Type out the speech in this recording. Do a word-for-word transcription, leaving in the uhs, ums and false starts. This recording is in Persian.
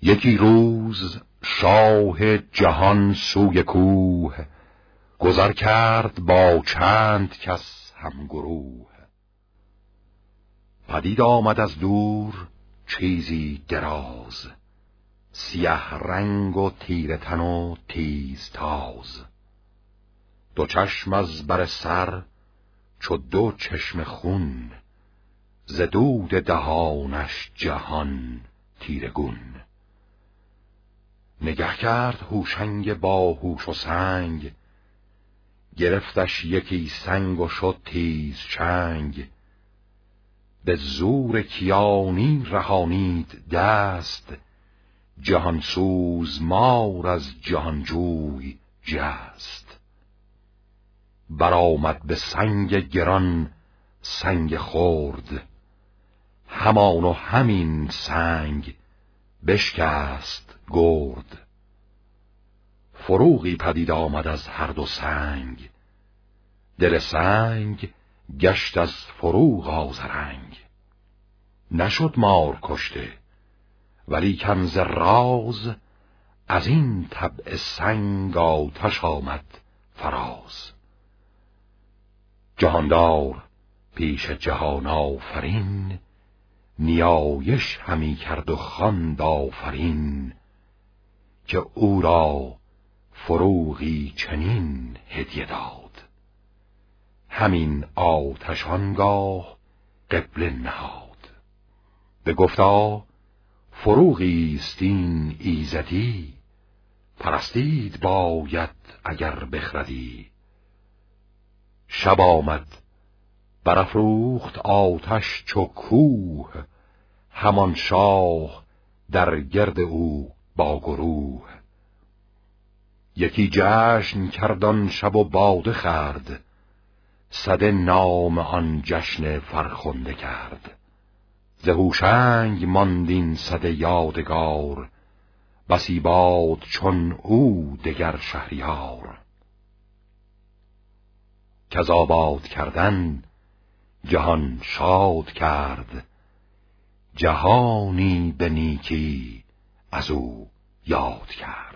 یکی روز شاه جهان سوی کوه، گذر کرد با چند کس همگروه. پدید آمد از دور چیزی دراز، سیه رنگ و تیره تن و تیز تاز. دو چشم از بر سر چو دو چشم خون، ز دود دهانش جهان تیره گون. نگه کرد هوشنگ با هوش و سنگ، گرفتش یکی سنگ و شد تیز چنگ. به زور کیانی رهانید دست، جهان سوز مار از جهانجوی جست. برآمد به سنگ گران سنگ خرد، همان و همین سنگ بشکست گرد. فروغی پدید آمد از هر دو سنگ، دل سنگ گشت از فروغ آذرنگ. نشد مار کشته ولیکن ز راز، از این طبع سنگ آتش آمد فراز. جهاندار پیش جهان آفرین، نیایش همی کرد و خواند آفرین. که او را فروغی چنین هدیه داد، همین آتش آنگاه قبله نهاد. بگفتا فروغی است این ایزدی، پرستید باید اگر بخردی. شب آمد برافروخت آتش چو کوه، همان شاه در گرد او با گروه. یکی جشن کردان شب و باده خورد، سده نام آن جشن فرخنده کرد. ز هوشنگ ماند این سده یادگار، بسی باد چون او دگر شهریار. کز آباد کردن جهان شاد کرد، جهانی به نیکی از او یاد کرد.